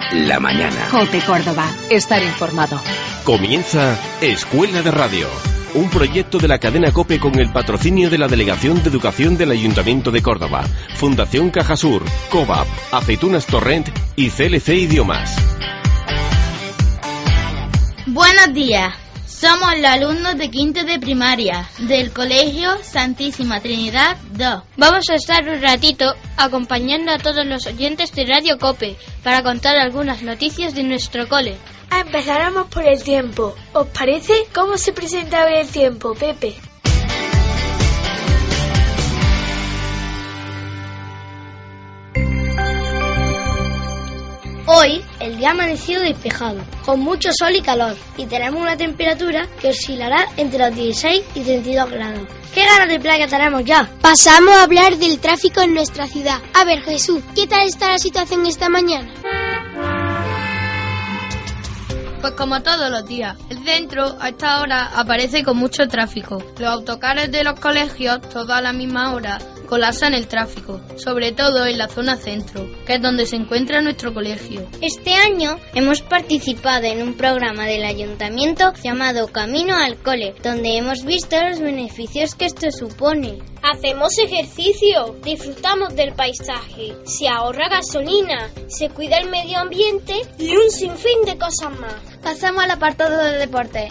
la mañana. COPE Córdoba. Estar informado. Comienza Escuela de Radio, un proyecto de la cadena COPE con el patrocinio de la Delegación de Educación del Ayuntamiento de Córdoba, Fundación Cajasur, COVAP, Aceitunas Torrent y CLC Idiomas. Buenos días. Somos los alumnos de quinto de primaria del Colegio Santísima Trinidad 2. Vamos a estar un ratito acompañando a todos los oyentes de Radio COPE para contar algunas noticias de nuestro cole. Empezaremos por el tiempo. ¿Os parece? ¿Cómo se presenta hoy el tiempo, Pepe? Hoy el día ha amanecido despejado, con mucho sol y calor, y tenemos una temperatura que oscilará entre los 16 y 32 grados. ¡Qué ganas de playa tenemos ya! Pasamos a hablar del tráfico en nuestra ciudad. A ver, Jesús, ¿qué tal está la situación esta mañana? Pues como todos los días, el centro a esta hora aparece con mucho tráfico. Los autocares de los colegios, todos a la misma hora, colapsan el tráfico, sobre todo en la zona centro, que es donde se encuentra nuestro colegio. Este año hemos participado en un programa del ayuntamiento llamado Camino al Cole, donde hemos visto los beneficios que esto supone. Hacemos ejercicio, disfrutamos del paisaje, se ahorra gasolina, se cuida el medio ambiente y un sinfín de cosas más. Pasamos al apartado de deporte.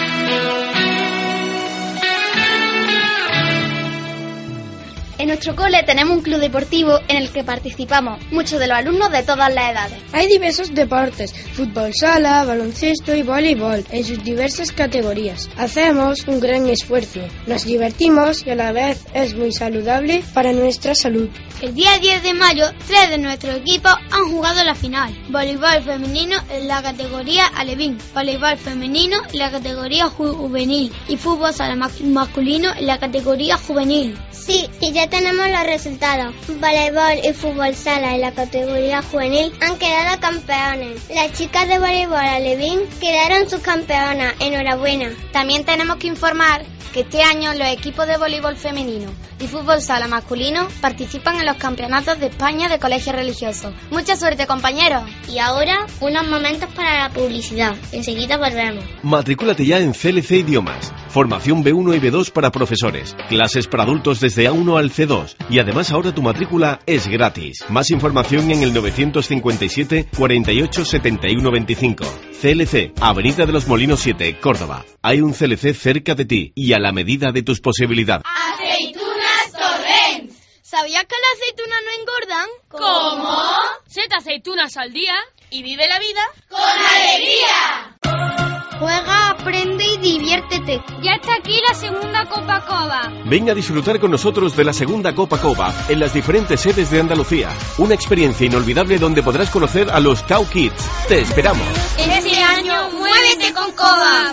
En nuestro cole tenemos un club deportivo en el que participamos muchos de los alumnos de todas las edades. Hay diversos deportes, fútbol sala, baloncesto y voleibol, en sus diversas categorías. Hacemos un gran esfuerzo, nos divertimos y a la vez es muy saludable para nuestra salud. El día 10 de mayo, 3 de nuestros equipos han jugado la final. Voleibol femenino en la categoría alevín, voleibol femenino en la categoría juvenil y fútbol sala masculino en la categoría juvenil. Sí, y ya tenemos los resultados. Voleibol y fútbol sala en la categoría juvenil han quedado campeones. Las chicas de voleibol alevín quedaron subcampeonas. Enhorabuena. También tenemos que informar que este año los equipos de voleibol femenino y fútbol sala masculino participan en los campeonatos de España de colegios religiosos. ¡Mucha suerte, compañeros! Y ahora, unos momentos para la publicidad. Enseguida volvemos. Matricúlate ya en CLC Idiomas. Formación B1 y B2 para profesores. Clases para adultos desde A1 al C2. Y además ahora tu matrícula es gratis. Más información en el 957 48 71 25. CLC, Avenida de los Molinos 7, Córdoba. Hay un CLC cerca de ti y a la medida de tus posibilidades. ¡Aceitunas Torrent! ¿Sabías que las aceitunas no engordan? ¿Cómo? 7 aceitunas al día y vive la vida ¡con alegría! Juega, aprende y diviértete. Ya está aquí la segunda Copa Cova. Ven a disfrutar con nosotros de la segunda Copa Cova en las diferentes sedes de Andalucía. Una experiencia inolvidable donde podrás conocer a los Cow Kids. ¡Te esperamos! Este año, muévete con Cova.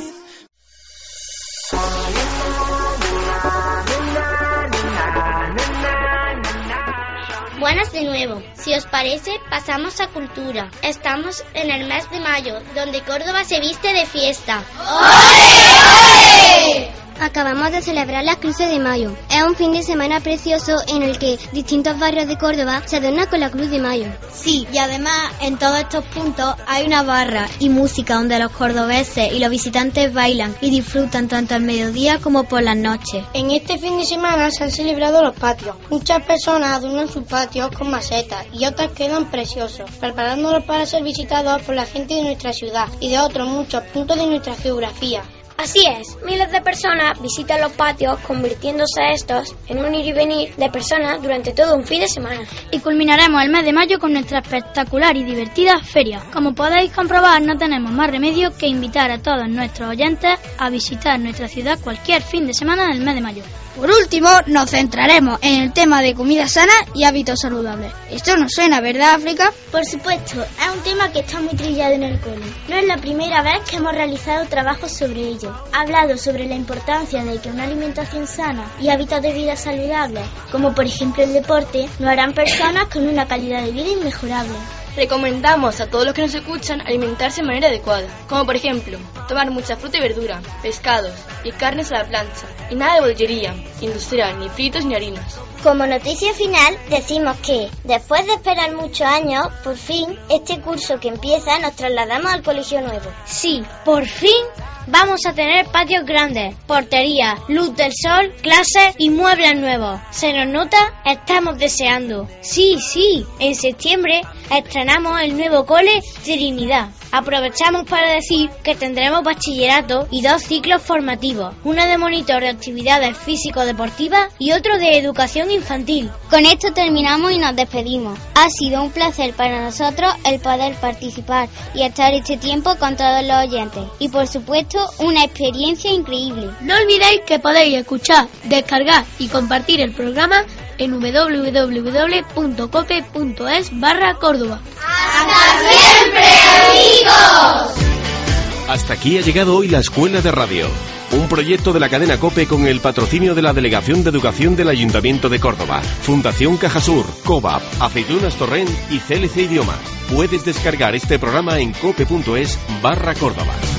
Buenas de nuevo. Si os parece, pasamos a cultura. Estamos en el mes de mayo, donde Córdoba se viste de fiesta. ¡Ole, ole! Acabamos de celebrar la Cruz de Mayo. Es un fin de semana precioso en el que distintos barrios de Córdoba se adornan con la Cruz de Mayo. Sí, y además en todos estos puntos hay una barra y música donde los cordobeses y los visitantes bailan y disfrutan tanto al mediodía como por las noches. En este fin de semana se han celebrado los patios. Muchas personas adornan sus patios con macetas y otras quedan preciosos, preparándolos para ser visitados por la gente de nuestra ciudad y de otros muchos puntos de nuestra geografía. Así es, miles de personas visitan los patios, convirtiéndose estos en un ir y venir de personas durante todo un fin de semana. Y culminaremos el mes de mayo con nuestra espectacular y divertida feria. Como podéis comprobar, no tenemos más remedio que invitar a todos nuestros oyentes a visitar nuestra ciudad cualquier fin de semana del mes de mayo. Por último, nos centraremos en el tema de comida sana y hábitos saludables. Esto nos suena, ¿verdad, África? Por supuesto, es un tema que está muy trillado en el cole. No es la primera vez que hemos realizado trabajos sobre ello. Ha hablado sobre la importancia de que una alimentación sana y hábitos de vida saludables, como por ejemplo el deporte, nos harán personas con una calidad de vida inmejorable. Recomendamos a todos los que nos escuchan alimentarse de manera adecuada, como por ejemplo tomar mucha fruta y verdura, pescados y carnes a la plancha, y nada de bollería industrial, ni fritos ni harinas. Como noticia final, decimos que, después de esperar muchos años, por fin, este curso que empieza nos trasladamos al colegio nuevo. Sí, por fin vamos a tener patios grandes, portería, luz del sol, clases y muebles nuevos. ¿Se nos nota? Estamos deseando. Sí, en septiembre estrenamos el nuevo cole Trinidad. Aprovechamos para decir que tendremos bachillerato y 2 ciclos formativos, uno de monitor de actividades físico-deportivas y otro de educación infantil. Con esto terminamos y nos despedimos. Ha sido un placer para nosotros el poder participar y estar este tiempo con todos los oyentes. Y por supuesto, una experiencia increíble. No olvidéis que podéis escuchar, descargar y compartir el programa en www.cope.es/Córdoba. ¡Hasta siempre, amigos! Hasta aquí ha llegado hoy la Escuela de Radio, un proyecto de la cadena COPE con el patrocinio de la Delegación de Educación del Ayuntamiento de Córdoba, Fundación Cajasur, COVAP, Aceitunas Torrent y CLC Idiomas. Puedes descargar este programa en cope.es/Córdoba.